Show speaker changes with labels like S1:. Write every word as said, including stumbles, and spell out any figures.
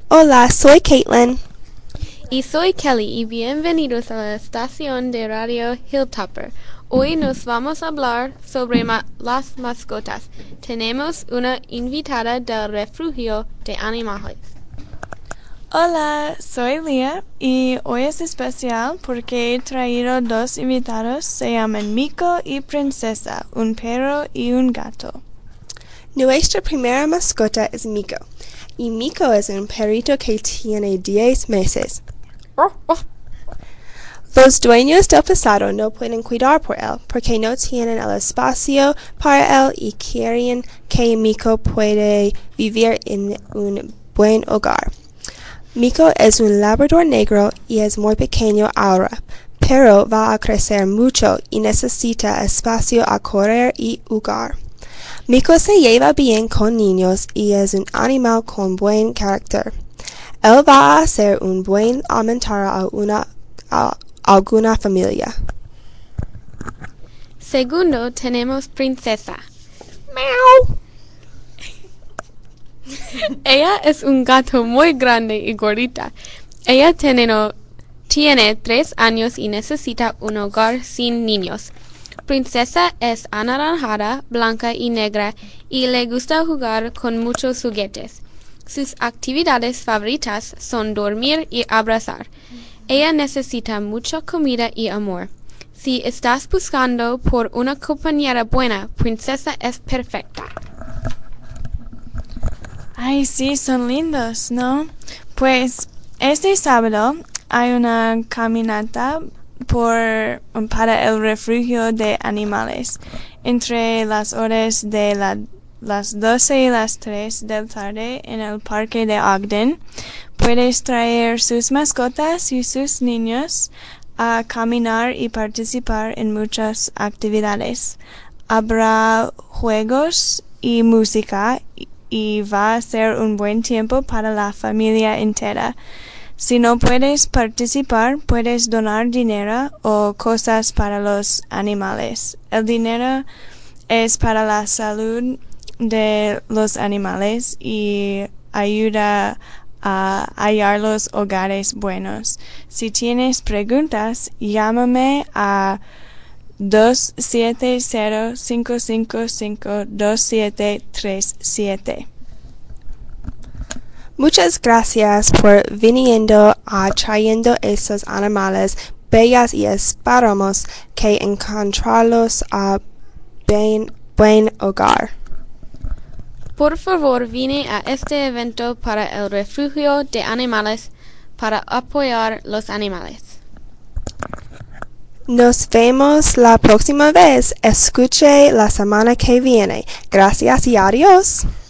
S1: Hola, soy Caitlin.
S2: Y soy Kelly y bienvenidos a la estación de radio Hilltopper. Hoy nos vamos a hablar sobre ma las mascotas. Tenemos una invitada del refugio de animales.
S3: Hola, soy Lía y hoy es especial porque he traído dos invitados. Se llaman Miko y Princesa, un perro y un gato.
S1: Nuestra primera mascota es Miko. Y Miko es un perrito que tiene diez meses. Los dueños del pasado no pueden cuidar por él porque no tienen el espacio para él y quieren que Miko pueda vivir en un buen hogar. Miko es un labrador negro y es muy pequeño ahora, pero va a crecer mucho y necesita espacio a correr y jugar. Miko se lleva bien con niños y es un animal con buen carácter. Él va a ser un buen aumentar a una a alguna familia.
S2: Segundo, tenemos Princesa. Meow. Ella es un gato muy grande y gordita. Ella tiene, no, tiene tres años y necesita un hogar sin niños. Princesa es anaranjada, blanca y negra y le gusta jugar con muchos juguetes. Sus actividades favoritas son dormir y abrazar. Ella necesita mucha comida y amor. Si estás buscando por una compañera buena, Princesa es perfecta.
S3: Ay, sí, son lindos, ¿no? Pues este sábado hay una caminata por para el refugio de animales entre las horas de la, las doce y las tres de la tarde en el parque de Ogden. Puedes traer sus mascotas y sus niños a caminar y participar en muchas actividades. Habrá juegos y música y va a ser un buen tiempo para la familia entera. Si no puedes participar, puedes donar dinero o cosas para los animales. El dinero es para la salud de los animales y ayuda a hallar los hogares buenos. Si tienes preguntas, llámame a dos siete cero, cinco cinco cinco, dos siete tres siete.
S1: Muchas gracias por viniendo a trayendo esos animales bellas y esperamos que encontrarlos a bien, buen hogar.
S2: Por favor, vine a este evento para el refugio de animales para apoyar los animales.
S1: Nos vemos la próxima vez. Escuche la semana que viene. Gracias y adiós.